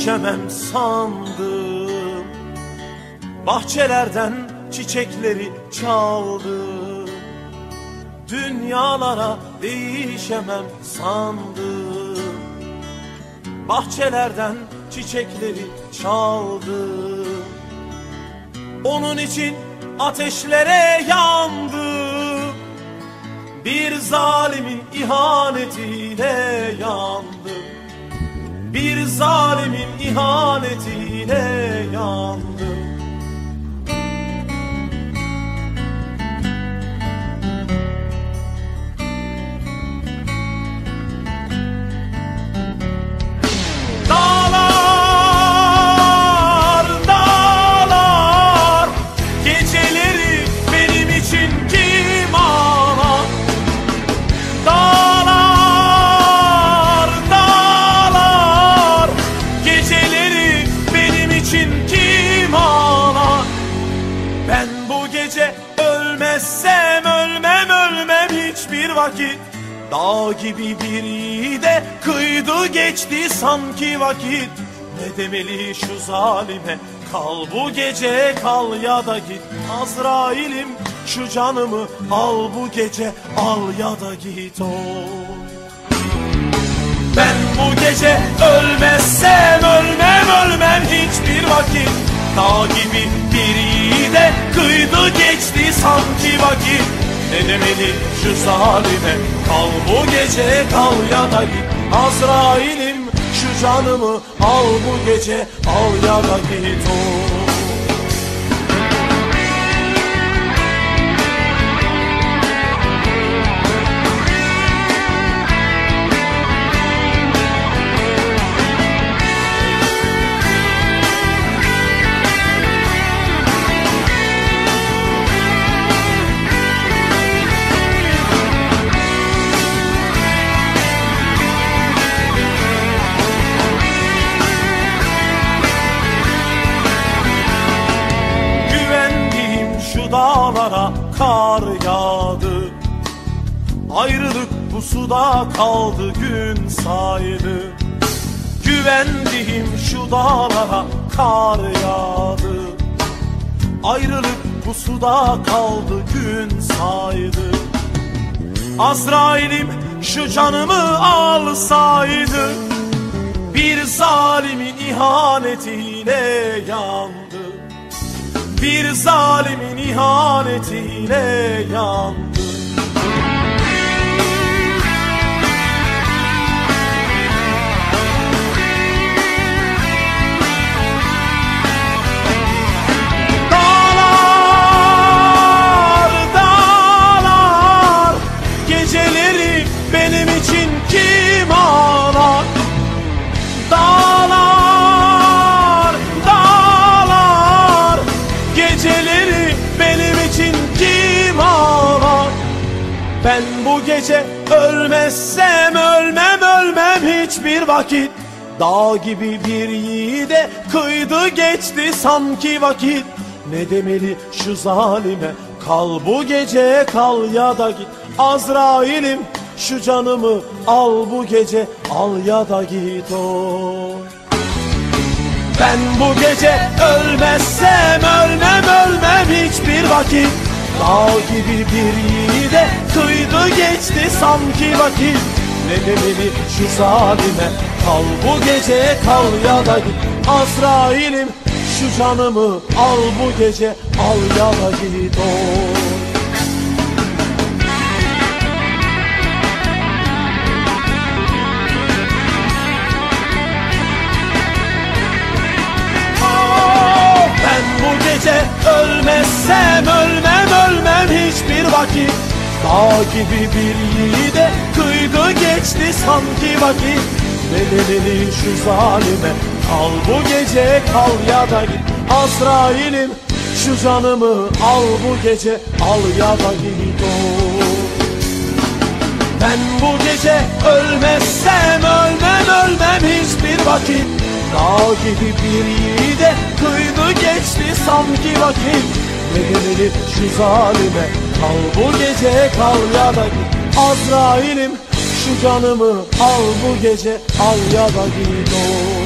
değişemem sandım. Bahçelerden çiçekleri çaldım. Dünyalara değişemem sandım. Bahçelerden çiçekleri çaldım. Onun için ateşlere yandım. Bir zalimin ihanetiyle yandım. Bir zalimin ihanetiyle yandım. Dağlar, dağlar, geceleri benim için kim ağlar? Dağlar, dağlar, geceleri benim için kim ağlar? Ben bu gece ölmezsem ölmem hiçbir vakit. Dağ gibi bir yiğide kıydı geçti sanki vakit. Ne demeli şu zalime, kal bu gece kal ya da git. Azrail'im şu canımı al bu gece, al ya da git oy. Ben bu gece ölmezsem ölmem hiçbir vakit. Dağ gibi bir yiğide kıydı geçti sanki vakit. Ne demeli şu zalime, kal bu gece kal ya da git. Azrail'im şu canımı al bu gece, al ya da git oy. Dağlara kar yağdı, ayrılık bu suda kaldı gün saydı. Güvendiğim şu dağlara kar yağdı, ayrılık bu suda kaldı gün saydı. Azrail'im şu canımı alsaydı, bir zalimin ihanetiyle yandı. Bir zalimin ihanetiyle yandı. Dağlar, dağlar, geceleri benim için kim ağlar? Dağlar, dağlar, geceleri benim için kim ağlar? Ben bu gece ölmezsem ölmem hiçbir vakit. Dağ gibi bir yiğide kıydı geçti sanki vakit. Ne demeli şu zalime, kal bu gece kal ya da git. Azrail'im şu canımı al bu gece, al ya da git oy. Ben bu gece ölmezsem ölmem hiçbir vakit. Dağ gibi bir yiğide kıydı geçti sanki vakit. Ne demeli şu zalime, kal bu gece kal ya da git. Azrail'im şu canımı al bu gece, al ya da git oy. Bu gece ölmezsem ölmem hiçbir vakit. Dağ gibi bir yiğide kıydı geçti sanki vakit. Ne demeli şu zalime, kal bu gece kal ya da git. Azrail'im şu canımı al bu gece, al ya da git oy. Ben bu gece ölmezsem ölmem hiçbir vakit. Dağ gibi bir yiğide kıydı geçti sanki vakit. Ne demeli şu zalime, kal bu gece kal ya da git. Azrail'im şu canımı al bu gece, al ya da git oy.